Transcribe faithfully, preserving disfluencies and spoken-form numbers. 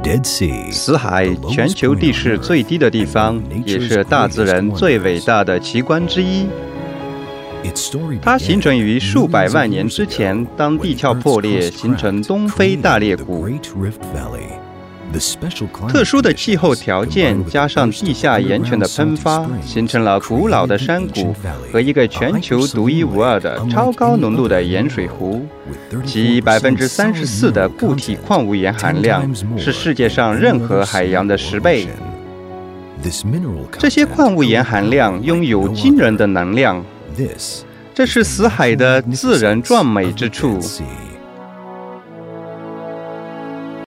死海，全球地势最低的地方，也是大自然最伟大的奇观之一。它形成于数百万年之前，当地壳破裂，形成东非大裂谷。特殊的气候条件加上地下盐泉的喷发，形成了古老的山谷和一个全球独一无二的超高浓度的盐水湖，其百分之三十四的固体矿物盐含量是世界上任何海洋的十倍。这些矿物盐含量拥有惊人的能量，这是死海的自然壮美之处。